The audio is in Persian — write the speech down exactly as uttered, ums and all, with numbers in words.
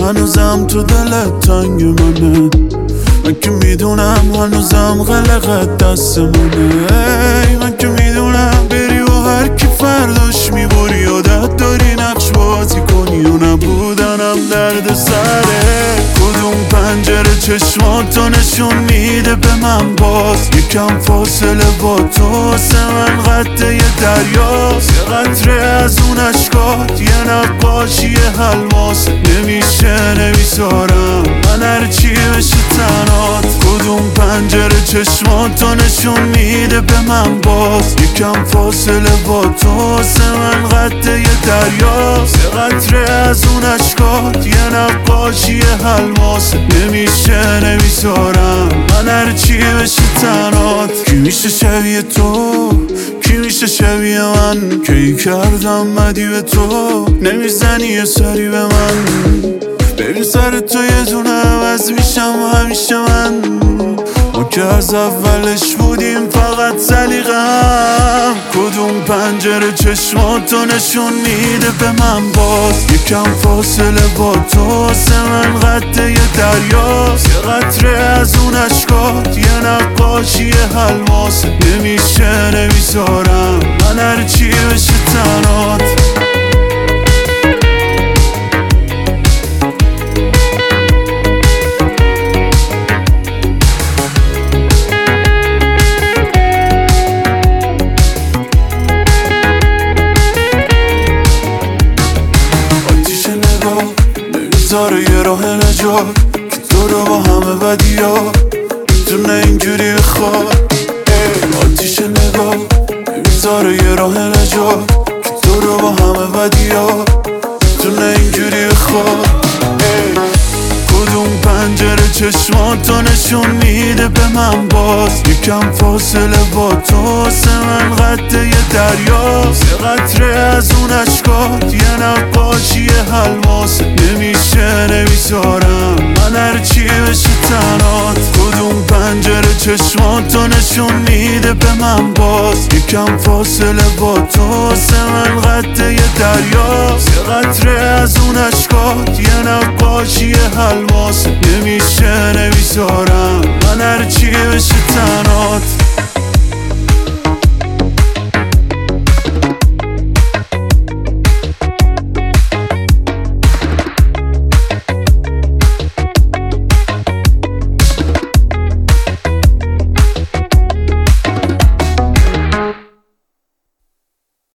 هنوزم تو دلت تنگ منه، من که میدونم هنوزم غلقت دستمونه. من که میدونم بری و هر کی فرداش میبری یادت داری نقش بازی کنی و نبودنم درد سره. کدوم پنجره چشماتو نشون میده به من باز، یکم فاصله با تو واسه من قطعه دریاست. یه قطره از اون اشکات یه نقاشی الماس، نمیشه نمیذارم من هرچی بشه تنات. کدوم پنجره چشماتو نشون میده به من باز، یکم فاصله با تو واسه من قطعه دریاست. یه قطره از اون اشکات یه نقاشی الماس، نمیشه نمیذارم من هرچی بشه تنات. کی میشه شبیه تو، کی میشه شبیه من، کی کردم مدی به تو نمیزنی یه سری به من. ببین سر تو یه دونه عوض میشم همیشه من، ما که از اولش بودیم فقط سلیقه‌ام. کدوم پنجره چشماتو نشون میده به من باز، یکم فاصله با تو واسه من قطعه دریاست. یه قطره از اون اشکات یه نقاشی الماس، نمیشه نمیذارم من هرچی بشه تنات. نمیذاره یه راه نجات که تو رو با همه بدیا میتونه اینجوری بخواد. آتیش نگاه نمیذاره یه راه نجات که تو رو با همه بدیا میتونه اینجوری بخواد. کدوم پنجره چشماتو نشون میده به من باز، یکم فاصله با تو واسه من قطعه دریاست. یه قطره از اون اشکات یه نقاشی الماس، نمیشه نمیذارم من هرچی بشه تنات. کدوم پنجره چشماتو نشون میده به من باز، یکم فاصله با تو واسه من قطعه دریاست. یه قطره از اون اشکات یه نقاشی الماس، نمیشه نمیذارم من هرچی بشه تنات.